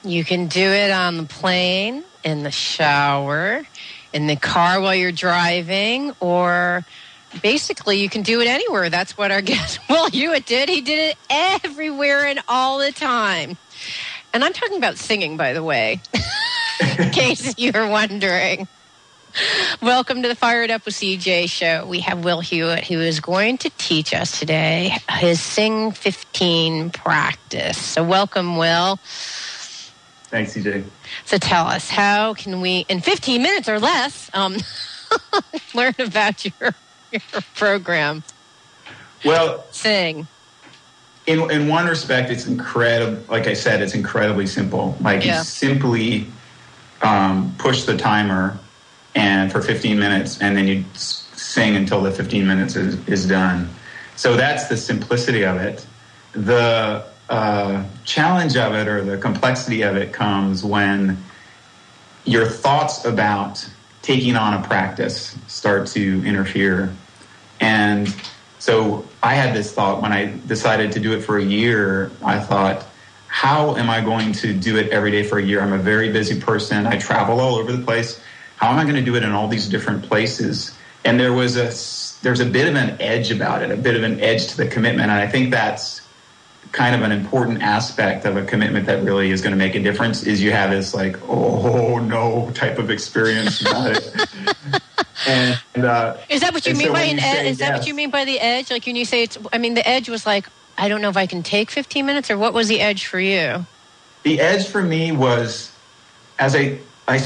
You can do it on the plane, in the shower, in the car while you're driving, or basically you can do it anywhere. That's what our guest Will Hewitt did. He did it everywhere and all the time. And I'm talking about singing, by the way, in case you're wondering. Welcome to the Fired Up with CJ show. We have Will Hewitt, who is going to teach us today his Sing 15 practice. So welcome, Will. Thanks, CJ. So tell us, how can we, in 15 minutes or less, learn about your program? Well, Sing. In one respect, it's incredible. Like I said, it's incredibly simple. You simply push the timer and for 15 minutes, and then you sing until the 15 minutes is done. So that's the simplicity of it. The challenge of it, or the complexity of it, comes when your thoughts about taking on a practice start to interfere. And so I had this thought when I decided to do it for a year. I thought, how am I going to do it every day for a year? I'm a very busy person. I travel all over the place. How am I going to do it in all these different places? And there's a bit of an edge about it, a bit of an edge to the commitment. And I think that's kind of an important aspect of a commitment that really is going to make a difference, is you have this like, oh no type of experience about it. And is that what you mean by an edge? Is that yes. what you mean by the edge? Like when you say it's, I mean, the edge was like, I don't know if I can take 15 minutes, or what was the edge for you? The edge for me was, as I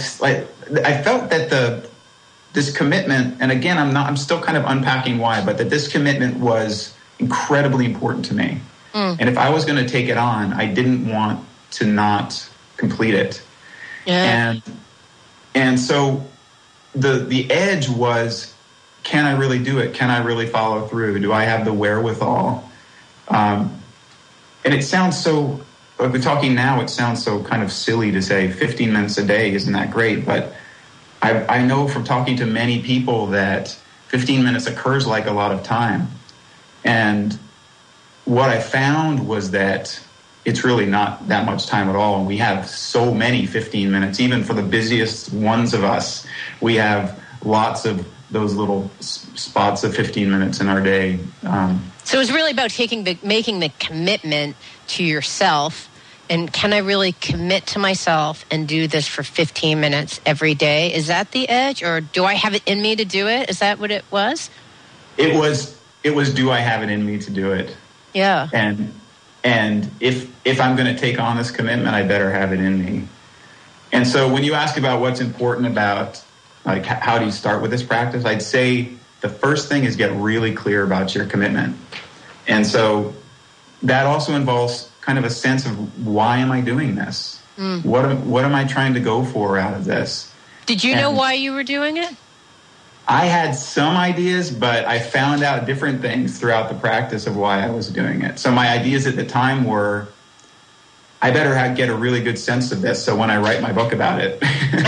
felt that this commitment, and again, I'm still kind of unpacking why, but that this commitment was incredibly important to me. And if I was going to take it on, I didn't want to not complete it. Yeah. And so the edge was, can I really do it? Can I really follow through? Do I have the wherewithal? And it sounds so, like we're talking now, it sounds so kind of silly to say 15 minutes a day, isn't that great? But I know from talking to many people that 15 minutes occurs like a lot of time. And what I found was that it's really not that much time at all. And we have so many 15 minutes, even for the busiest ones of us. We have lots of those little spots of 15 minutes in our day. So it's really about making the commitment to yourself. And can I really commit to myself and do this for 15 minutes every day? Is that the edge? Or do I have it in me to do it? Is that what it was? It was, do I have it in me to do it? Yeah. And if I'm going to take on this commitment, I better have it in me. And so when you ask about what's important about, like, how do you start with this practice, I'd say the first thing is get really clear about your commitment. And so that also involves kind of a sense of, why am I doing this? What am I trying to go for out of this? Did you know why you were doing it? I had some ideas, but I found out different things throughout the practice of why I was doing it. So my ideas at the time were, I better get a really good sense of this, so when I write my book about it,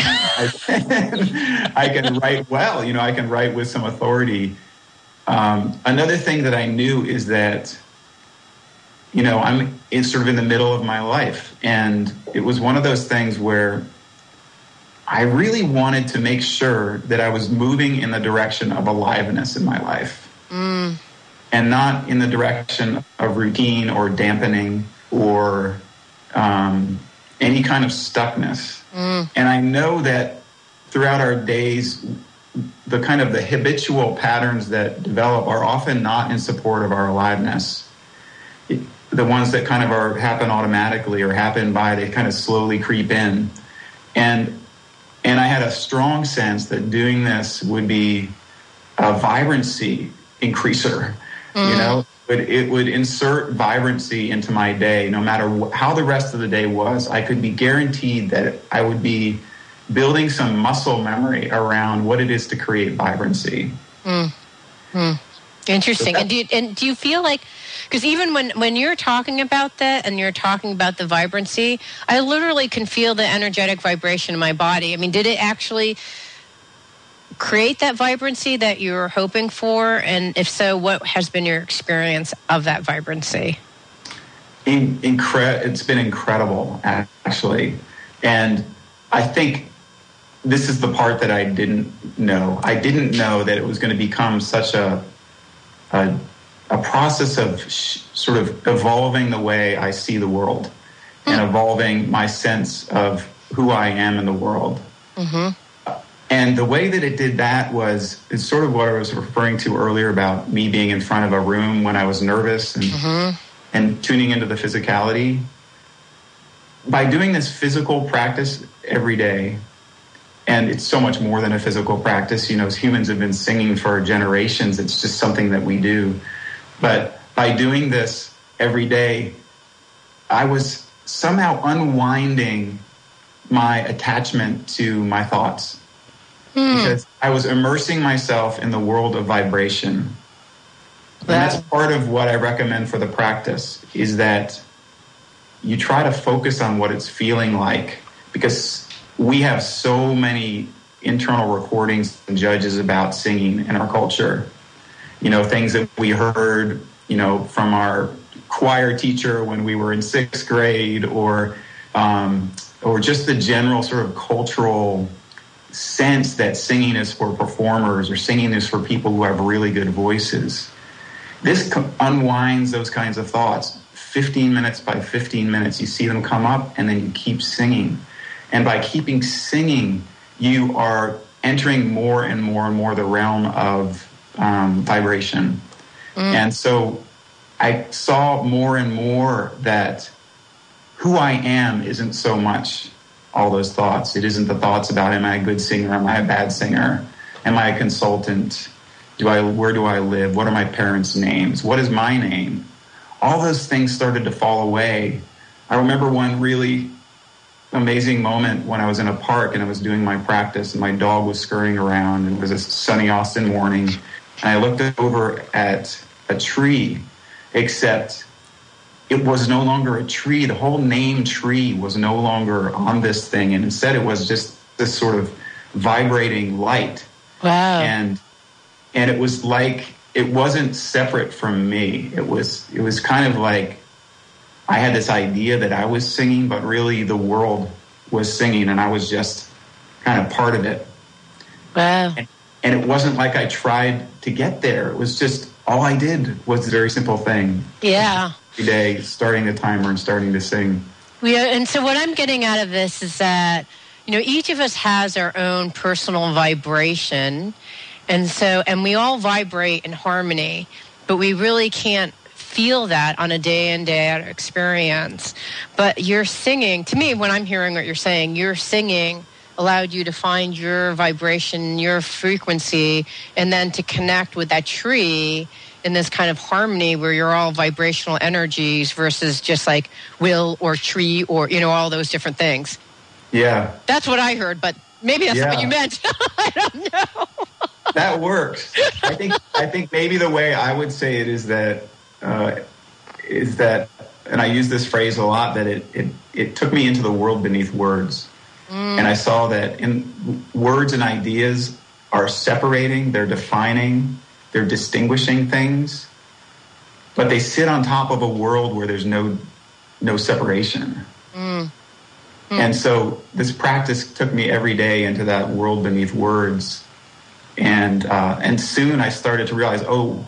I can write well. I can write with some authority. Another thing that I knew is that, I'm sort of in the middle of my life, and it was one of those things where I really wanted to make sure that I was moving in the direction of aliveness in my life, and not in the direction of routine or dampening or any kind of stuckness. And I know that throughout our days, the kind of the habitual patterns that develop are often not in support of our aliveness. The ones that kind of happen automatically or happen they kind of slowly creep in. And I had a strong sense that doing this would be a vibrancy increaser. It would insert vibrancy into my day. No matter how the rest of the day was, I could be guaranteed that I would be building some muscle memory around what it is to create vibrancy. Interesting. And do you feel like, because even when you're talking about that and you're talking about the vibrancy, I literally can feel the energetic vibration in my body. I mean, did it actually create that vibrancy that you were hoping for? And if so, what has been your experience of that vibrancy? It's been incredible, actually. And I think this is the part that I didn't know. I didn't know that it was going to become such a process of sort of evolving the way I see the world and evolving my sense of who I am in the world. Mm-hmm. And the way that it did that is sort of what I was referring to earlier about me being in front of a room when I was nervous and tuning into the physicality. By doing this physical practice every day, and it's so much more than a physical practice. You know, as humans have been singing for generations. It's just something that we do. But by doing this every day, I was somehow unwinding my attachment to my thoughts. Because I was immersing myself in the world of vibration. And that's part of what I recommend for the practice, is that you try to focus on what it's feeling like, because we have so many internal recordings and judges about singing in our culture. You know, things that we heard, you know, from our choir teacher when we were in 6th grade, or just the general sort of cultural sense that singing is for performers, or singing is for people who have really good voices. This unwinds those kinds of thoughts. 15 minutes by 15 minutes, you see them come up, and then you keep singing. And by keeping singing, you are entering more and more and more the realm of vibration. And so I saw more and more that who I am isn't so much all those thoughts. It isn't the thoughts about, am I a good singer? Am I a bad singer? Am I a consultant? Where do I live? What are my parents' names? What is my name? All those things started to fall away. I remember one really amazing moment when I was in a park and I was doing my practice, and my dog was scurrying around, and it was a sunny Austin morning. And I looked over at a tree, except it was no longer a tree. The whole name tree was no longer on this thing. And instead it was just this sort of vibrating light. Wow. And it was like, it wasn't separate from me. It was kind of like I had this idea that I was singing, but really the world was singing, and I was just kind of part of it. Wow. And it wasn't like I tried to get there. It was just, all I did was a very simple thing. Yeah. Every day, starting the timer and starting to sing. Yeah, and so what I'm getting out of this is that, you know, each of us has our own personal vibration. And we all vibrate in harmony, but we really can't feel that on a day in, day out experience. But you're singing, to me, when I'm hearing what you're saying, your singing allowed you to find your vibration, your frequency, and then to connect with that tree in this kind of harmony where you're all vibrational energies versus just like will or tree or, you know, all those different things. Yeah. That's what I heard, but maybe that's what you meant. I don't know. That works. I think maybe the way I would say it is that, and I use this phrase a lot, that it took me into the world beneath words. And I saw that in words and ideas are separating, they're defining, they're distinguishing things, but they sit on top of a world where there's no separation. And so this practice took me every day into that world beneath words. And soon I started to realize,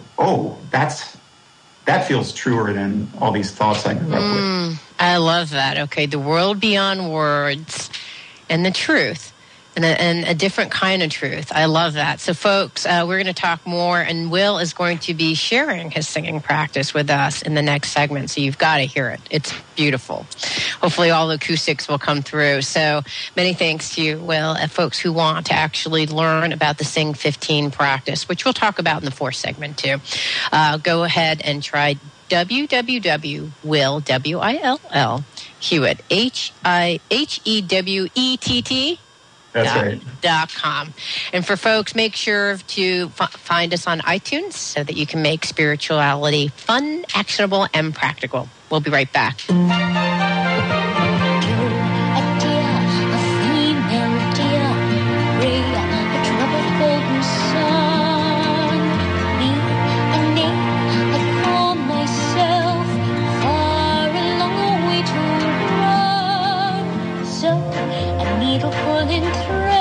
that feels truer than all these thoughts I grew up with. I love that. Okay, the world beyond words and the truth. And a different kind of truth. I love that. So, folks, we're going to talk more, and Will is going to be sharing his singing practice with us in the next segment, so you've got to hear it. It's beautiful. Hopefully all the acoustics will come through. So many thanks to you, Will, and folks who want to actually learn about the Sing 15 practice, which we'll talk about in the fourth segment, too. Go ahead and try www.will, W-I-L-L, Hewitt, H-E-W-E-T-T, That's right. .com. And for folks, make sure to find us on iTunes so that you can make spirituality fun, actionable, and practical. We'll be right back. Far needle pulling through.